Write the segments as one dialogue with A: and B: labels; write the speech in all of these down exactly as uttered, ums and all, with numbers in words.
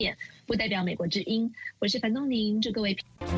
A: 不代表美国之音。我是樊东宁，祝各位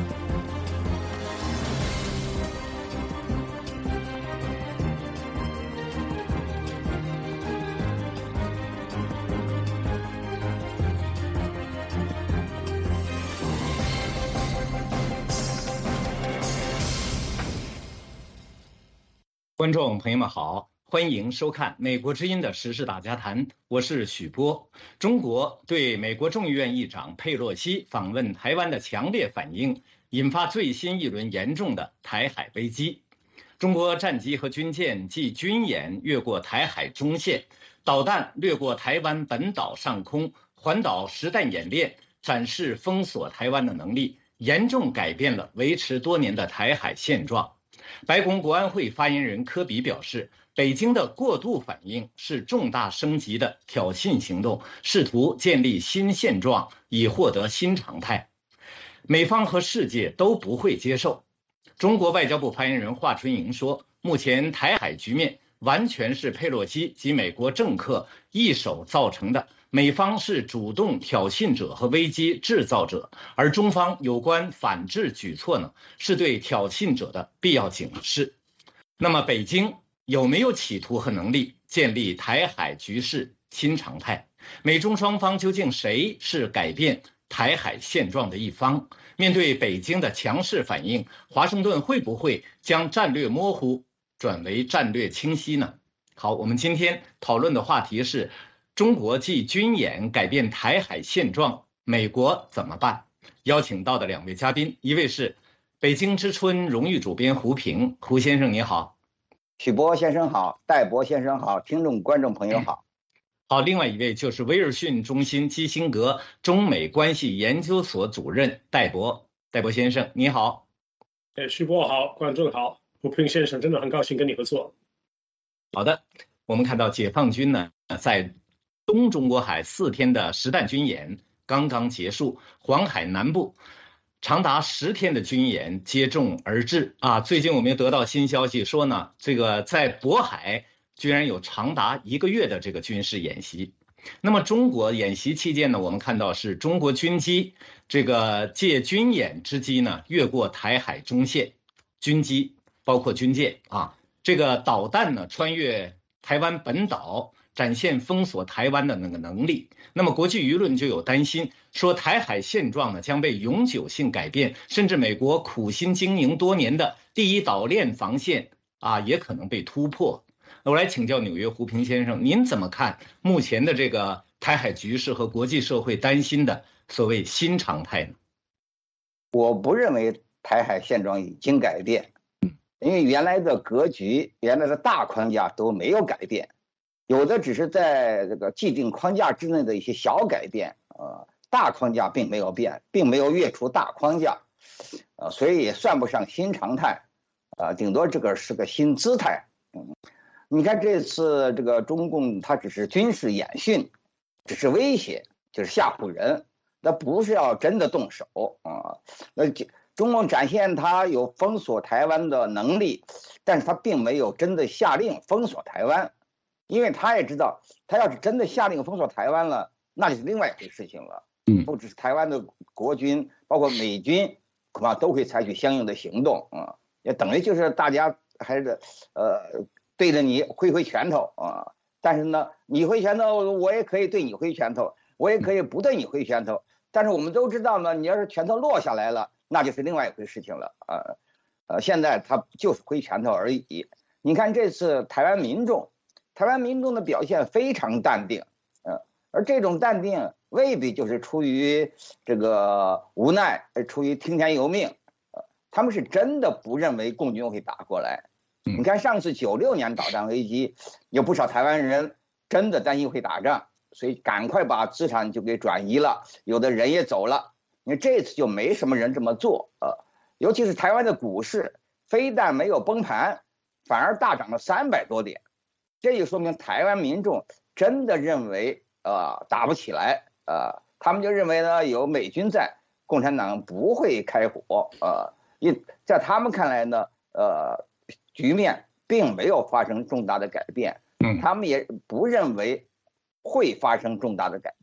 B: 观众朋友们好，欢迎收看美国之音的时事大家谈，我是许波。中国对美国众议院议长佩洛西访问台湾的强烈反应，引发最新一轮严重的台海危机。中国战机和军舰继军演越过台海中线，导弹掠过台湾本岛上空，环岛实弹演练，展示封锁台湾的能力，严重改变了维持多年的台海现状。白宫国安会发言人科比表示，北京的过度反应是重大升级的挑衅行动，试图建立新现状以获得新常态。美方和世界都不会接受。中国外交部发言人华春莹说，目前台海局面完全是佩洛西及美国政客一手造成的，美方是主动挑衅者和危机制造者，而中方有关反制举措呢，是对挑衅者的必要警示。那么北京有没有企图和能力建立台海局势新常态？美中双方究竟谁是改变台海现状的一方？面对北京的强势反应，华盛顿会不会将战略模糊转为战略清晰呢？好，我们今天讨论的话题是中国继军演改变台海现状，美国怎么办？邀请到的两位嘉宾，一位是北京之春荣誉主编胡平，胡先生你好。
C: 许波先生好，戴博先生好，听众观众朋友好。
B: 好，另外一位就是威尔逊中心基辛格中美关系研究所主任戴博，戴博先生你好。
D: 哎，许波好，观众好，胡平先生真的很高兴跟你合作。
B: 好的，我们看到解放军呢在东中国海四天的实弹军演刚刚结束，黄海南部长达十天的军演接踵而至啊！最近我们又得到新消息说呢，这个在渤海居然有长达一个月的这个军事演习。那么中国演习期间呢，我们看到是中国军机这个借军演之机呢越过台海中线，军机包括军舰啊，这个导弹呢穿越台湾本岛，展现封锁台湾的那个能力。那么国际舆论就有担心，说台海现状呢将被永久性改变，甚至美国苦心经营多年的第一岛链防线啊也可能被突破。我来请教纽约胡平先生，您怎么看目前的这个台海局势和国际社会担心的所谓新常态呢？
C: 我不认为台海现状已经改变，因为原来的格局、原来的大框架都没有改变，有的只是在这个既定框架之内的一些小改变，呃，大框架并没有变，并没有越出大框架，呃，所以也算不上新常态，啊、呃，顶多这个是个新姿态。嗯，你看这次这个中共它只是军事演训，只是威胁，就是吓唬人，那不是要真的动手啊。那中共展现它有封锁台湾的能力，但是它并没有真的下令封锁台湾，因为他也知道，他要是真的下令封锁台湾了，那就是另外一回事情了。
B: 嗯，
C: 不只是台湾的国军，包括美军，恐怕都会采取相应的行动啊，也等于就是大家还是呃。对着你挥挥拳头啊，但是呢，你挥拳头，我也可以对你挥拳头，我也可以不对你挥拳头。但是我们都知道呢，你要是拳头落下来了，那就是另外一回事情了啊。呃，现在他就是挥拳头而已。你看这次台湾民众，台湾民众的表现非常淡定，呃，而这种淡定未必就是出于这个无奈，出于听天由命，呃，他们是真的不认为共军会打过来。你看上次九六年导弹危机，有不少台湾人真的担心会打仗，所以赶快把资产就给转移了，有的人也走了。你看这次就没什么人这么做，呃，尤其是台湾的股市，非但没有崩盘，反而大涨了三百多点，这就说明台湾民众真的认为，呃，打不起来，呃，他们就认为呢有美军在，共产党不会开火，呃，因在他们看来呢，呃。局面并没有发生重大的改变，他们也不认为会发生重大的改变，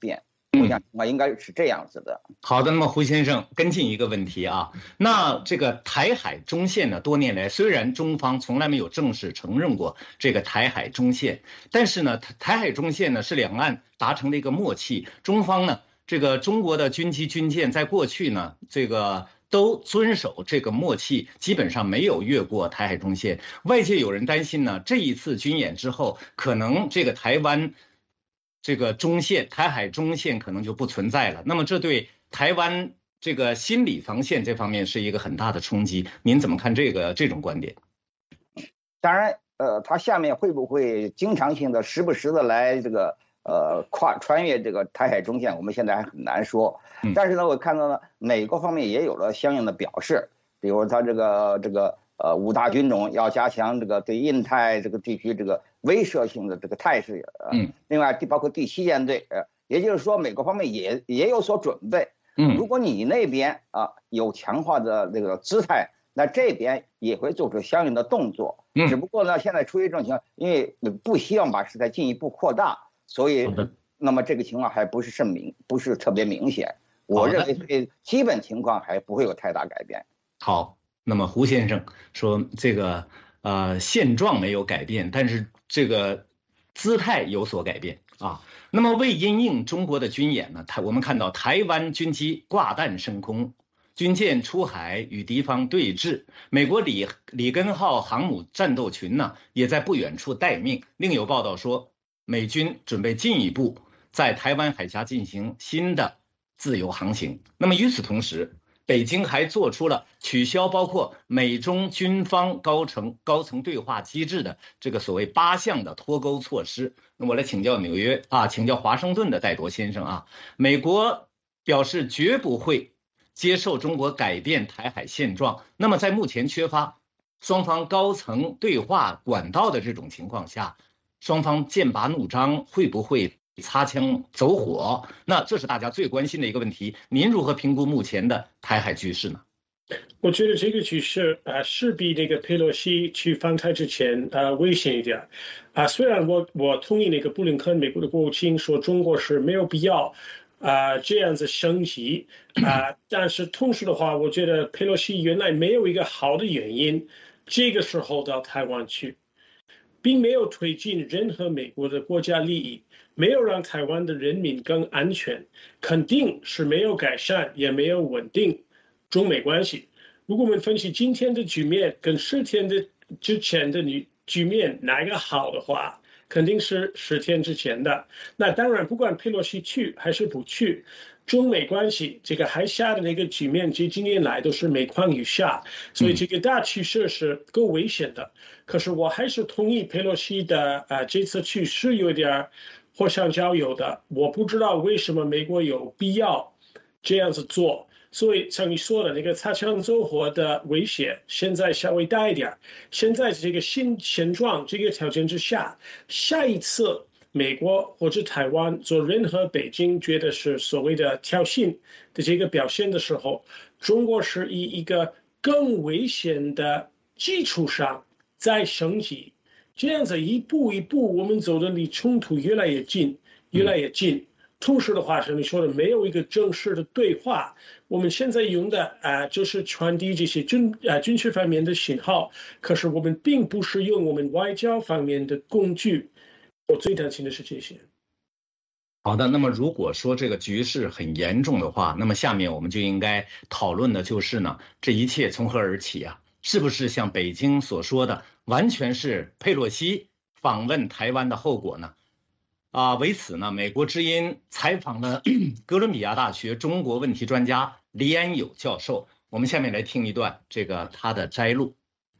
C: 我想情况应该是这样子的。
B: 好的，那么胡先生跟进一个问题啊，那这个台海中线呢，多年来虽然中方从来没有正式承认过这个台海中线，但是呢，台海中线呢是两岸达成的一个默契，中方呢，这个中国的军机军舰在过去呢，这个都遵守这个默契，基本上没有越过台海中线。外界有人担心呢，这一次军演之后，可能这个台湾这个中线、台海中线可能就不存在了。那么这对台湾这个心理防线这方面是一个很大的冲击。您怎么看这个这种观点？
C: 当然，呃，它下面会不会经常性的、时不时的来这个呃跨穿越这个台海中线，我们现在还很难说。但是呢，我看到呢，美国方面也有了相应的表示，比如他这个这个呃五大军种要加强这个对印太这个地区这个威慑性的这个态势，呃，
B: 嗯，
C: 另外包括第七舰队，呃，也就是说美国方面也也有所准备。
B: 嗯，
C: 如果你那边啊有强化的这个姿态，那这边也会做出相应的动作。
B: 嗯，
C: 只不过呢，现在出于这种情况，因为不希望把事态进一步扩大，所以那么这个情况还不是甚明，不是特别明显。我认为基本情况还不会有太大改变。
B: 好，那么胡先生说这个呃现状没有改变，但是这个姿态有所改变啊。那么为因应中国的军演呢，台我们看到台湾军机挂弹升空，军舰出海与敌方对峙，美国里里根号航母战斗群呢也在不远处待命。另有报道说，美军准备进一步在台湾海峡进行新的自由航行。那么与此同时，北京还做出了取消包括美中军方高层高层对话机制的这个所谓八项的脱钩措施。那我来请教纽约啊，请教华盛顿的戴铎先生啊，美国表示绝不会接受中国改变台海现状。那么在目前缺乏双方高层对话管道的这种情况下，双方剑拔弩张，会不会擦枪走火？那这是大家最关心的一个问题。您如何评估目前的台海局势呢？
D: 我觉得这个局势啊、呃，是比那个佩洛西去访台之前啊、呃、危险一点啊、呃。虽然我我同意那个布林肯美国的国务卿说中国是没有必要啊、呃、这样子升级啊、呃，但是同时的话，我觉得佩洛西原来没有一个好的原因，这个时候到台湾去，并没有推进任何美国的国家利益，没有让台湾的人民更安全，肯定是没有改善，也没有稳定中美关系。如果我们分析今天的局面跟十天的之前的局面哪一个好的话，肯定是十天之前的。那当然，不管佩洛西去还是不去，中美关系这个海峡的那个局面，这几年来都是每况愈下，所以这个大趋势是够危险的。可是我还是同意佩洛西的啊、呃，这次去是有点火上浇油的。我不知道为什么美国有必要这样子做。所以像你说的那个擦枪走火的威胁，现在稍微大一点。现在这个新现状这个条件之下，下一次美国或者台湾做任何北京觉得是所谓的挑衅的这个表现的时候，中国是以一个更危险的基础上再升级，这样子一步一步，我们走的离冲突越来越近，越来越近。同时的话，像你说的，没有一个正式的对话。我们现在用的啊、呃，就是传递这些军啊、呃、军事方面的信号，可是我们并不是用我们外交方面的工具。我最担心的是这些。
B: 好的，那么如果说这个局势很严重的话，那么下面我们就应该讨论的就是呢，这一切从何而起啊？是不是像北京所说的，完全是佩洛西访问台湾的后果呢？啊，为此呢，美国之音采访了哥伦比亚大学中国问题专家黎安友教授。我们下面来听一段这个他的摘录。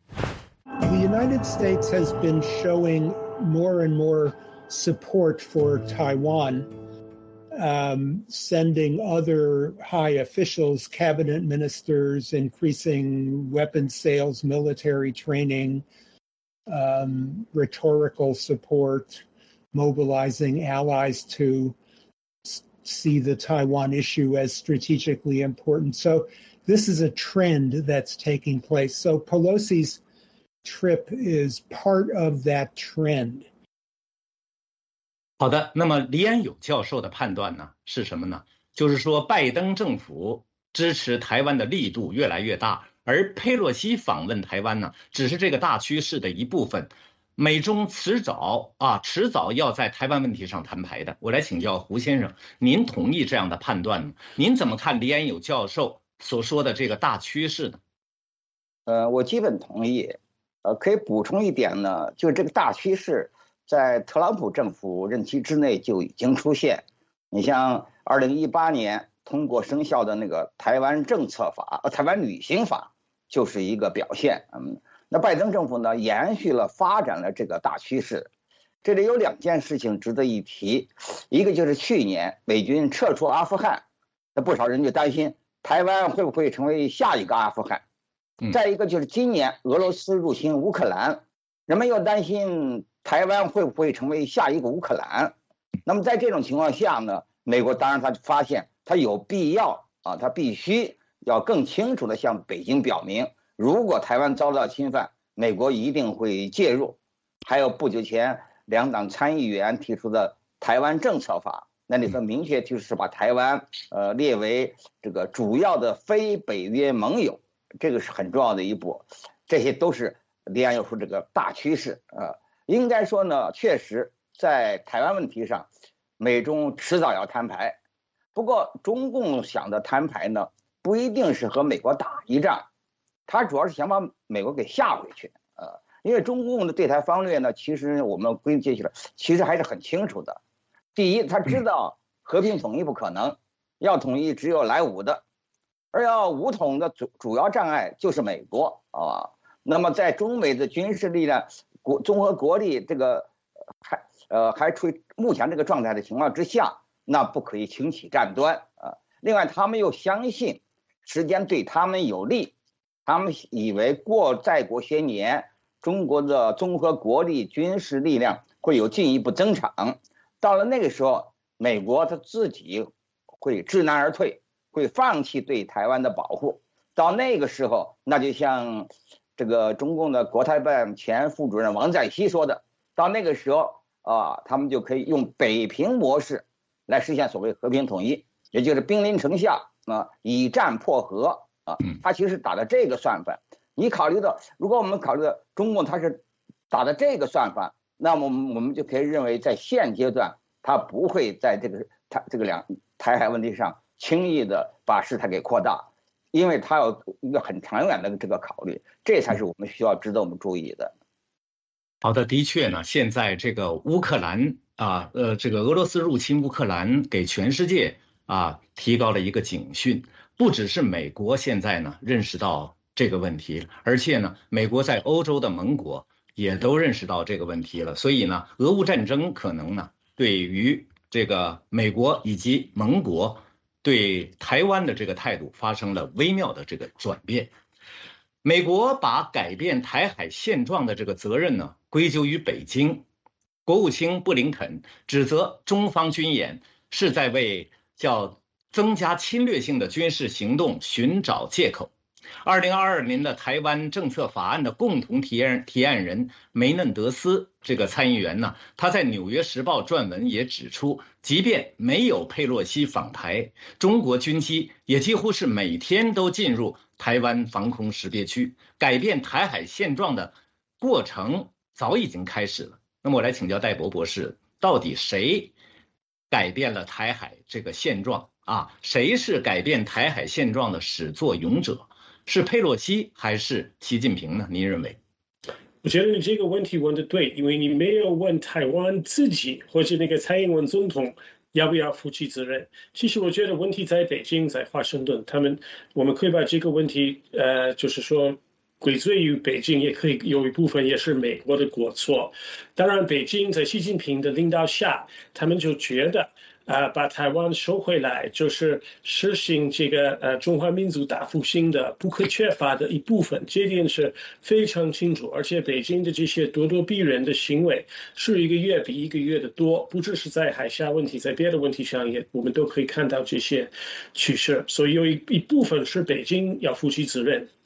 E: The United States has been showing more and more support for Taiwan, um, sending other high officials, cabinet ministers, increasing weapons sales, military training, um, rhetorical support, mobilizing allies to see the Taiwan issue as strategically important. So this is a trend that's taking place. So Pelosi's trip is part of that trend.
B: 好的，那么李安友教授的判断呢是什么呢？就是说拜登政府支持台湾的力度越来越大，而佩洛西访问台湾呢，只是这个大趋势的一部分。美中迟早啊，迟早要在台湾问题上摊牌的。我来请教胡先生，您同意这样的判断吗？您怎么看李安友教授所说的这个大趋势呢？
C: 呃，我基本同意。呃，可以补充一点呢，就是这个大趋势在特朗普政府任期之内就已经出现。你像二零一八年通过生效的那个台湾政策法、呃台湾旅行法，就是一个表现。嗯，那拜登政府呢，延续了发展了这个大趋势。这里有两件事情值得一提，一个就是去年美军撤出阿富汗，那不少人就担心台湾会不会成为下一个阿富汗。再一个就是今年俄罗斯入侵乌克兰，人们又担心台湾会不会成为下一个乌克兰。那么在这种情况下呢，美国当然他发现他有必要啊，他必须要更清楚地向北京表明，如果台湾遭到侵犯，美国一定会介入。还有不久前两党参议员提出的台湾政策法，那里头明确就是把台湾呃列为这个主要的非北约盟友。这个是很重要的一步，这些都是李安友说这个大趋势啊、呃。应该说呢，确实在台湾问题上，美中迟早要摊牌。不过中共想的摊牌呢，不一定是和美国打一仗，他主要是想把美国给吓回去啊、呃。因为中共的对台方略呢，其实我们归结起来，其实还是很清楚的。第一，他知道和平统一不可能，要统一只有来武的。而要武统的主主要障碍就是美国啊，那么在中美的军事力量、国综合国力这个还呃还处于目前这个状态的情况之下，那不可以轻启战端啊。另外，他们又相信时间对他们有利，他们以为过再过些年，中国的综合国力、军事力量会有进一步增长，到了那个时候，美国他自己会知难而退。会放弃对台湾的保护，到那个时候，那就像这个中共的国台办前副主任王在熙说的，到那个时候啊，他们就可以用北平模式来实现所谓和平统一，也就是兵临城下啊，以战破和啊。他其实打的这个算法。你考虑到，如果我们考虑到中共他是打的这个算法，那么我们我们就可以认为，在现阶段，他不会在这个台这个两台海问题上轻易的把事态给扩大，因为他有一个很长远的这个考虑，这才是我们需要值得我们注意的。
B: 好的，的确呢，现在这个乌克兰啊，呃，这个俄罗斯入侵乌克兰，给全世界啊提高了一个警讯。不只是美国现在呢认识到这个问题，而且呢，美国在欧洲的盟国也都认识到这个问题了。所以呢，俄乌战争可能呢，对于这个美国以及盟国对台湾的这个态度发生了微妙的这个转变。美国把改变台海现状的这个责任呢归咎于北京，国务卿布林肯指责中方军演是在为叫增加侵略性的军事行动寻找借口。二零二二年的台湾政策法案的共同提案提案人梅嫩德斯这个参议员呢，他在《纽约时报》撰文也指出，即便没有佩洛西访台，中国军机也几乎是每天都进入台湾防空识别区，改变台海现状的过程早已经开始了。那么我来请教戴博博士，到底谁改变了台海这个现状啊？谁是改变台海现状的始作俑者？是佩洛西还是习近平呢？您认为？
D: 我觉得你这个问题问得对，因为你没有问台湾自己或者那个蔡英文总统要不要负起责任。其实我觉得问题在北京，在华盛顿，他们我们可以把这个问题呃，就是说归罪于北京，也可以有一部分也是美国的过错。当然，北京在习近平的领导下，他们就觉得。啊，把台湾收回来，就是实行这个呃中华民族大复兴的不可缺乏的一部分，这点是非常清楚。而且北京的这些咄咄逼人的行为，是一个月比一个月的多，不只是在海峡问题，在别的问题上也我们都可以看到这些趋势。所以有一一部分是北京要负起责任。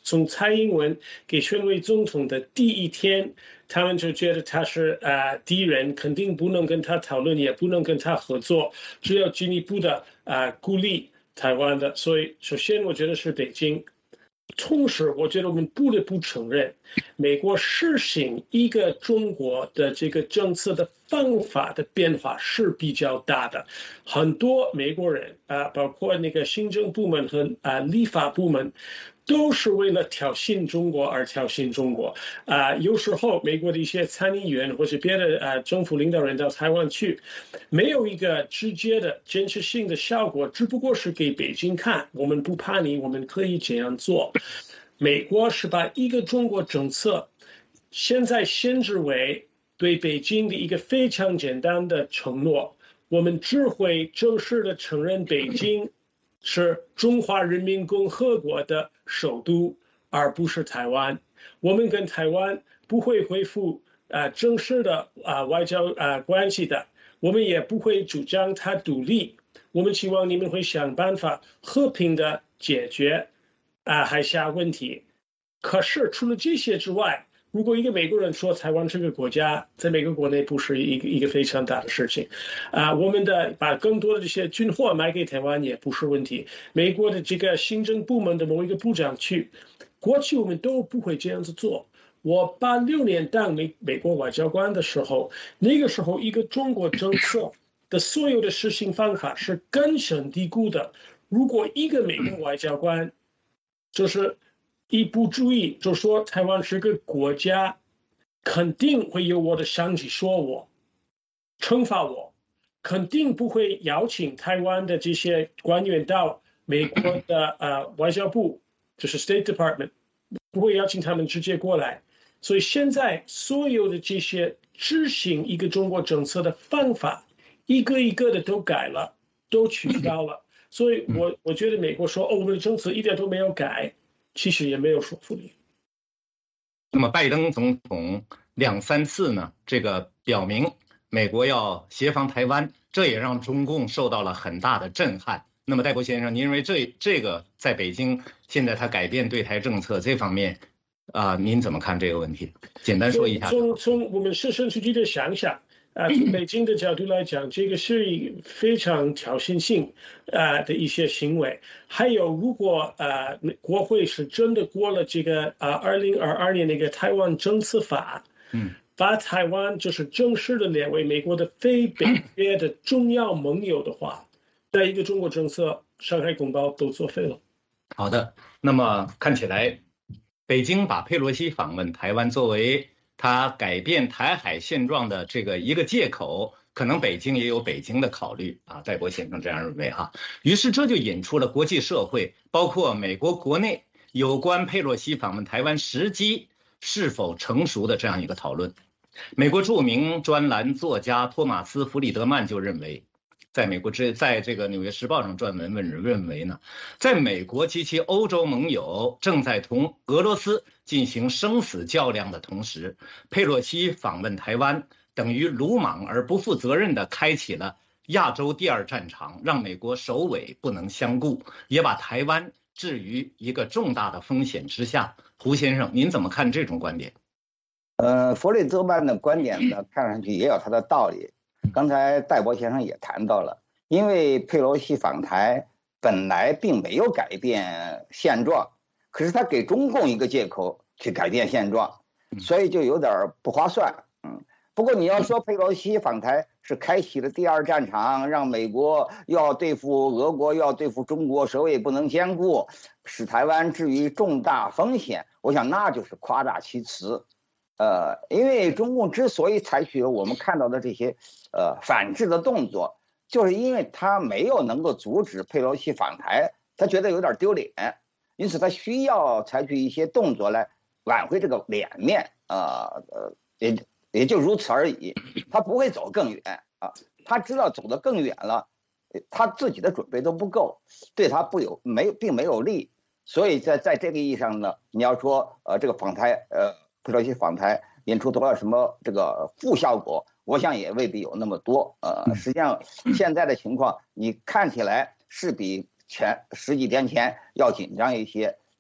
D: 从蔡英文给选为总统的第一天，他们就觉得他是呃敌人，肯定不能跟他讨论，也不能跟他合作，只有进一步的呃孤立台湾的。所以，首先我觉得是北京。同时，我觉得我们不得不承认，美国实行一个中国的这个政策的方法的变化是比较大的。很多美国人啊、呃，包括那个行政部门和啊、呃、立法部门，都是为了挑衅中国而挑衅中国啊、呃。有时候，美国的一些参议员或者别的啊、呃、政府领导人到台湾去，没有一个直接的建设性的效果，只不过是给北京看，我们不怕你，我们可以这样做。美国是把一个中国政策现在限制为对北京的一个非常简单的承诺，我们只会正式的承认北京是中华人民共和国的首都，而不是台湾。我们跟台湾不会恢复呃正式的啊、呃、外交呃关系的，我们也不会主张它独立。我们希望你们会想办法和平的解决啊、呃、海峡问题。可是除了这些之外，如果一个美国人说台湾这个国家在美国国内不是一个一个非常大的事情，啊、呃，我们的把更多的这些军火卖给台湾也不是问题。美国的这个行政部门的某一个部长去，过去我们都不会这样子做。我八六年当美美国外交官的时候，那个时候一个中国政策的所有的实行方法是根深蒂固的。如果一个美国外交官就是一不注意，就说台湾是个国家，肯定会有我的上级说我，惩罚我，肯定不会邀请台湾的这些官员到美国的呃外交部，就是 State Department， 不会邀请他们直接过来。所以现在所有的这些执行一个中国政策的方法，一个一个的都改了，都取消了。所以我我觉得美国说哦，我们的政策一点都没有改，其实也没有说服力。
B: 那么拜登总统两三次呢，这个表明美国要协防台湾，这也让中共受到了很大的震撼。那么戴博先生，您认为这这个在北京现在他改变对台政策这方面啊、呃，您怎么看这个问题？简单说一下。
D: 从从我们设身处地的想想。啊，从北京的角度来讲，这个是一个非常挑衅性啊的一些行为。还有，如果呃国会是真的过了这个啊二零二二年那个台湾政策法，
B: 嗯，
D: 把台湾就是正式的列为美国的非北约的重要盟友的话，在一个中国政策，上海公报都作废了。
B: 好的，那么看起来，北京把佩洛西访问台湾作为他改变台海现状的这个一个借口，可能北京也有北京的考虑啊，戴博先生这样认为哈。于是这就引出了国际社会，包括美国国内有关佩洛西访问台湾时机是否成熟的这样一个讨论。美国著名专栏作家托马斯·弗里德曼就认为，在美国之在这个《纽约时报》上撰文问认为呢，在美国及其欧洲盟友正在同俄罗斯进行生死较量的同时，佩洛西访问台湾等于鲁莽而不负责任地开启了亚洲第二战场，让美国首尾不能相顾，也把台湾置于一个重大的风险之下。胡先生，您怎么看这种观点？
C: 呃，弗里德曼的观点呢，看上去也有他的道理。刚才戴博先生也谈到了，因为佩洛西访台本来并没有改变现状，可是他给中共一个借口去改变现状，所以就有点不划算。嗯，不过你要说佩洛西访台是开启了第二战场，让美国要对付俄国，要对付中国，首尾不能兼顾，使台湾置于重大风险，我想那就是夸大其词。呃，因为中共之所以采取了我们看到的这些呃反制的动作，就是因为他没有能够阻止佩洛西访台，他觉得有点丢脸，因此他需要采取一些动作来挽回这个脸面，呃呃，也也就如此而已，他不会走更远啊，他知道走得更远了，他自己的准备都不够，对他不有没有并没有利，所以在在这个意义上呢，你要说呃这个访台呃。佩洛西访台引出多少什么这个负效果，我想也未必有那么多。呃，实际上现在的情况，你看起来是比前十几天前要紧张一些，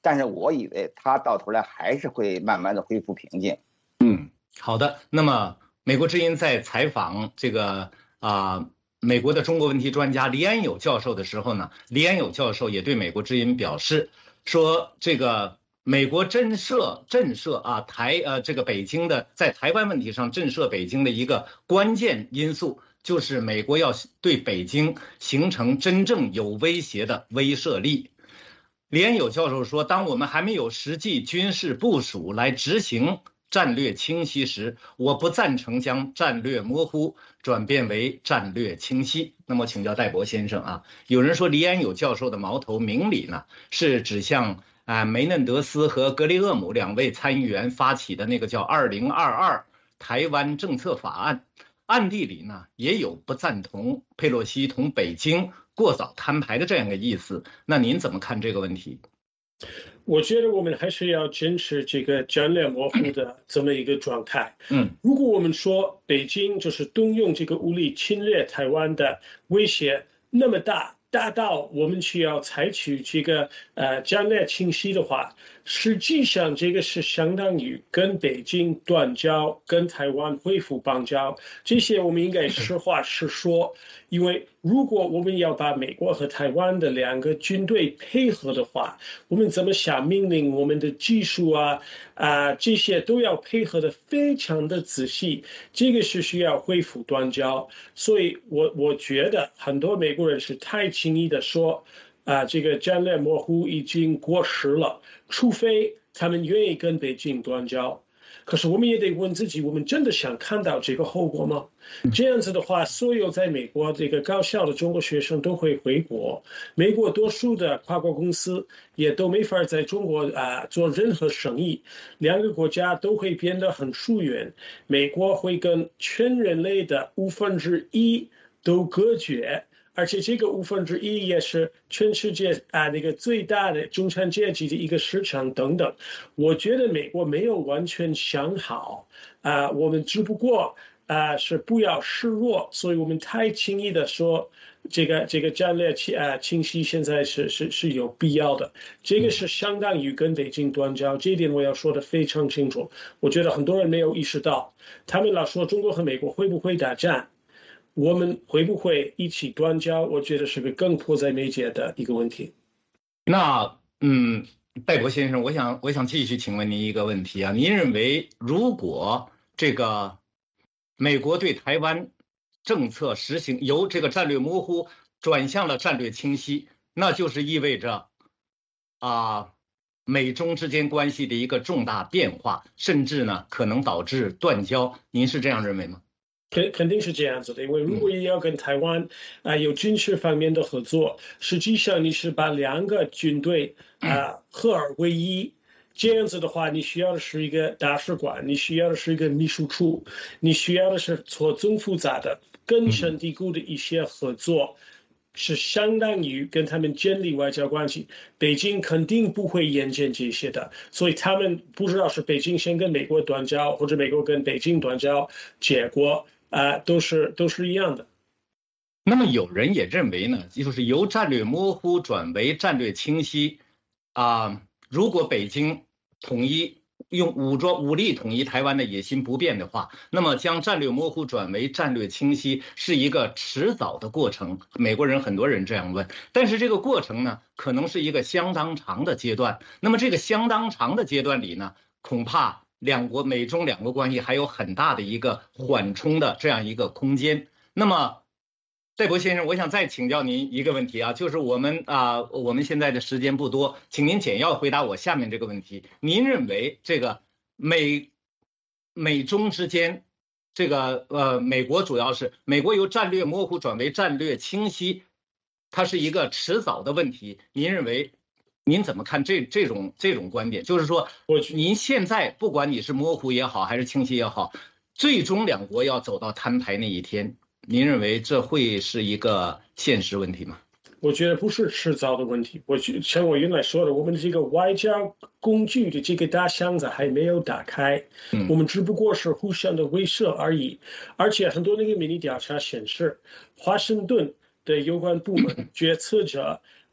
C: 但是我以为它到头来还是会慢慢的恢复平静。
B: 嗯，好的。那么美国之音在采访这个啊、呃、美国的中国问题专家李安友教授的时候呢，李安友教授也对美国之音表示说，这个美国震慑震慑啊台呃这个北京的在台湾问题上震慑北京的一个关键因素，就是美国要对北京形成真正有威胁的威慑力。李安友教授说，当我们还没有实际军事部署来执行战略清晰时，我不赞成将战略模糊转变为战略清晰。那么请教戴博先生啊，有人说李安友教授的矛头明里呢，是指向啊梅嫩德斯和格雷厄姆两位参议员发起的那个叫二零二二台湾政策法案，暗地里呢也有不赞同佩洛西同北京过早摊牌的这样一个意思。那您怎么看这个问题？
D: 我觉得我们还是要坚持这个战略模糊的这么一个状态。
B: 嗯，
D: 如果我们说北京就是动用这个武力侵略台湾的威胁那么大，大到我们需要采取这个呃战略清晰的话，实际上这个是相当于跟北京断交，跟台湾恢复邦交。这些我们应该实话实说，因为如果我们要把美国和台湾的两个军队配合的话，我们怎么下命令，我们的技术啊啊、呃、这些都要配合的非常的仔细，这个是需要恢复断交。所以我我觉得很多美国人是太轻易的说啊、呃、这个战略模糊已经过时了，除非他们愿意跟北京断交。可是我们也得问自己，我们真的想看到这个后果吗？这样子的话，所有在美国这个高校的中国学生都会回国，美国多数的跨国公司也都没法在中国啊、呃、做任何生意，两个国家都会变得很疏远，美国会跟全人类的五分之一都隔绝。而且这个五分之一也是全世界啊那个最大的中产阶级的一个市场等等。我觉得美国没有完全想好啊，我们只不过啊是不要示弱，所以我们太轻易的说这个这个战略清啊清晰现在是是是有必要的，这个是相当于跟北京断交，这一点我要说的非常清楚。我觉得很多人没有意识到，他们老说中国和美国会不会打仗，我们会不会一起断交？我觉得是个更迫在眉睫的一个问题。
B: 那嗯，戴博先生，我想我想继续请问您一个问题啊，您认为如果这个美国对台湾政策实行由这个战略模糊转向了战略清晰，那就是意味着啊美中之间关系的一个重大变化，甚至呢可能导致断交，您是这样认为吗？
D: 肯肯定是这样子的，因为如果你要跟台湾啊、呃、有军事方面的合作，实际上你是把两个军队啊、呃、合二为一，这样子的话，你需要的是一个大使馆，你需要的是一个秘书处，你需要的是错综复杂的、根深蒂固的一些合作，是相当于跟他们建立外交关系。北京肯定不会眼见这些的，所以他们不知道是北京先跟美国断交，或者美国跟北京断交，结果啊、呃，都是都是一样的。
B: 那么有人也认为呢，就是由战略模糊转为战略清晰啊、如果北京统一用武装武力统一台湾的野心不变的话，那么将战略模糊转为战略清晰是一个迟早的过程。美国人很多人这样问，但是这个过程呢，可能是一个相当长的阶段。那么这个相当长的阶段里呢，恐怕两国美中两国关系还有很大的一个缓冲的这样一个空间。那么戴博先生，我想再请教您一个问题啊，就是我们啊、呃，我们现在的时间不多，请您简要回答我下面这个问题：您认为这个美美中之间，这个呃，美国主要是美国由战略模糊转为战略清晰，它是一个迟早的问题。您认为，您怎么看这这种这种观点？就是说，您现在不管你是模糊也好，还是清晰也好，最终两国要走到摊牌那一天。您认为这会是一个现实问题吗？
D: 我觉得不是迟早的问题。我像我原来说的，我们这个外交工具的这个大箱子还没有打开，嗯、我们只不过是互相的威慑而已。而且很多那个民意调查显示，华盛顿的有关部门决策者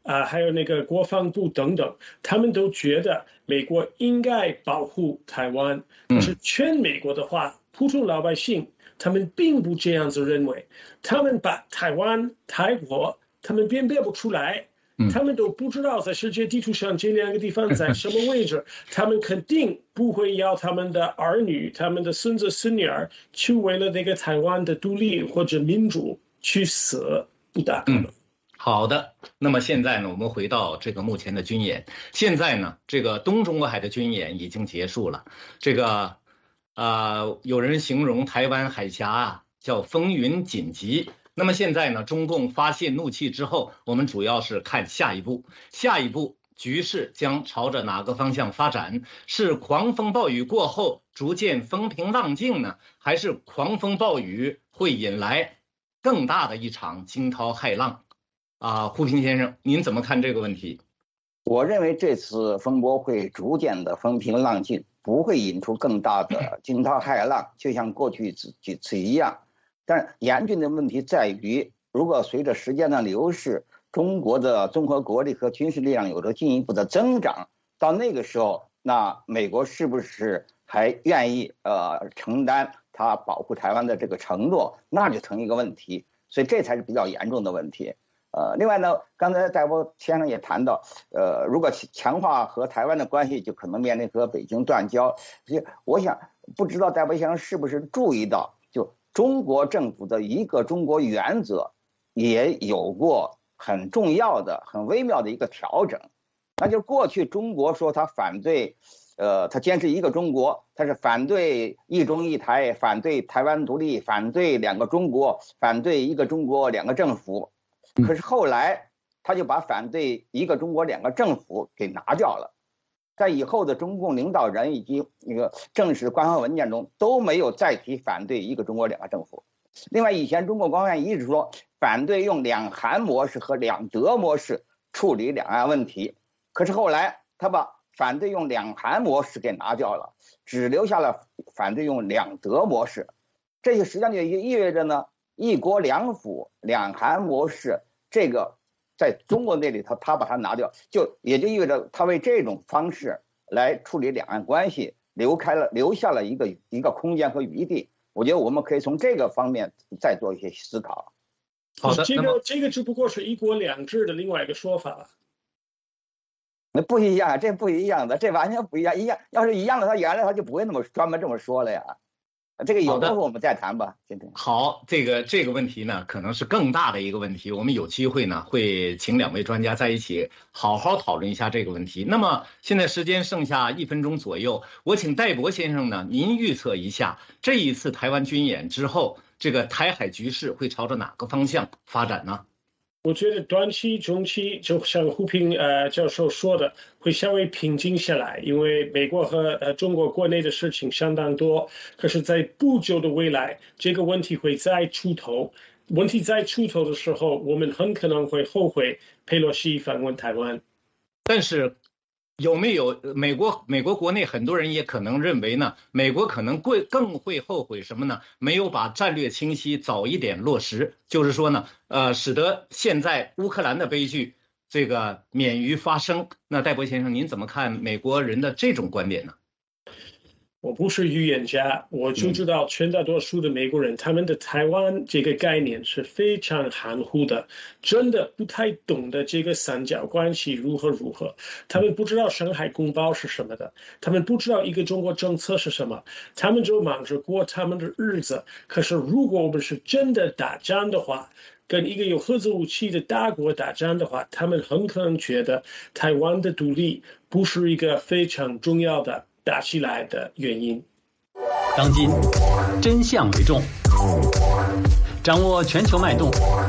D: 啊，还有那个国防部等等，他们都觉得美国应该保护台湾。可是全美国的话，普通老百姓他们并不这样子认为，他们把台湾、泰国，他们辨别不出来。他们都不知道在世界地图上这两个地方在什么位置，他们肯定不会要他们的儿女、他们的孙子孙女儿去为了那个台湾的独立或者民主去死，不大可能。嗯，
B: 好的。那么现在呢，我们回到这个目前的军演。现在呢，这个东中国海的军演已经结束了。这个，呃，有人形容台湾海峡啊叫风云紧急。那么现在呢，中共发泄怒气之后，我们主要是看下一步，下一步局势将朝着哪个方向发展？是狂风暴雨过后逐渐风平浪静呢，还是狂风暴雨会引来更大的一场惊涛骇浪？啊，胡平先生，您怎么看这个问题？
C: 我认为这次风波会逐渐的风平浪静，不会引出更大的惊涛骇浪，就像过去几次一样。但是严峻的问题在于，如果随着时间的流逝，中国的综合国力和军事力量有着进一步的增长，到那个时候，那美国是不是还愿意呃承担他保护台湾的这个承诺，那就成一个问题。所以这才是比较严重的问题。呃，另外呢，刚才戴波先生也谈到，呃，如果强化和台湾的关系，就可能面临和北京断交。所以我想，不知道戴波先生是不是注意到，就中国政府的一个中国原则也有过很重要的、很微妙的一个调整，那就是过去中国说他反对，呃，他坚持一个中国，他是反对一中一台，反对台湾独立，反对两个中国，反对一个中国两个政府。可是后来他就把反对一个中国两个政府给拿掉了。在以后的中共领导人以及那个正式官方文件中都没有再提反对一个中国两个政府。另外，以前中共官方一直说反对用两韩模式和两德模式处理两岸问题，可是后来他把反对用两韩模式给拿掉了，只留下了反对用两德模式。这些实际上就意味着呢，一国两府两韩模式这个在中国那里头，他把它拿掉，就也就意味着他为这种方式来处理两岸关系留开了留下了一个一个空间和余地。我觉得我们可以从这个方面再做一些思考。
B: 好的，
D: 这个这个只不过是一国两制的另外一个说法。
C: 那不一样，这不一样的，这完全不一样。一样要是一样的，他原来他就不会那么专门这么说了呀。这个有空我们再谈吧。今天
B: 好，这个这个问题呢，可能是更大的一个问题。我们有机会呢，会请两位专家在一起好好讨论一下这个问题。那么现在时间剩下一分钟左右，我请戴博先生呢，您预测一下这一次台湾军演之后，这个台海局势会朝着哪个方向发展呢？
D: 我觉得短期、中期，就像胡平呃教授说的，会稍微平静下来，因为美国和呃中国国内的事情相当多。可是，在不久的未来，这个问题会再出头。问题再出头的时候，我们很可能会后悔佩洛西访问台湾。
B: 但是，有没有美国美国国内很多人也可能认为呢，美国可能会更会后悔什么呢？没有把战略清晰早一点落实，就是说呢，呃，使得现在乌克兰的悲剧这个免于发生。那戴博先生，您怎么看美国人的这种观点呢？
D: 我不是预言家，我就知道全大多数的美国人，他们的台湾这个概念是非常含糊的，真的不太懂得这个三角关系如何如何。他们不知道上海公报是什么的，他们不知道一个中国政策是什么，他们就忙着过他们的日子。可是如果我们是真的打仗的话，跟一个有核子武器的大国打仗的话，他们很可能觉得台湾的独立不是一个非常重要的打起来的原因。
F: 当今真相为重，掌握全球脉动，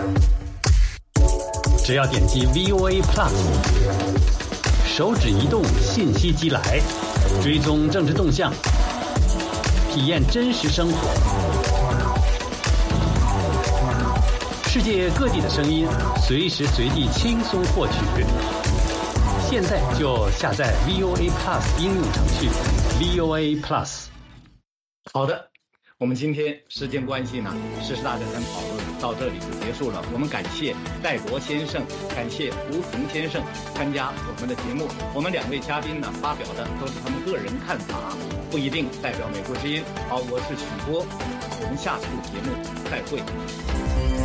F: 只要点击 V O A Plus， 手指移动，信息即来，追踪政治动向，体验真实生活。世界各地的声音，随时随地轻松获取。现在就下载 V O A Plus 应用程序 V O A Plus。
B: 好的， 我们今天时间关系呢，时事大家谈讨论到这里就结束了。我们感谢戴国先生，感谢吴平先生参加我们的节目。我们两位嘉宾呢发表的都是他们个人看法，不一定代表美国之音。好，我是许波，我们下次节目再会。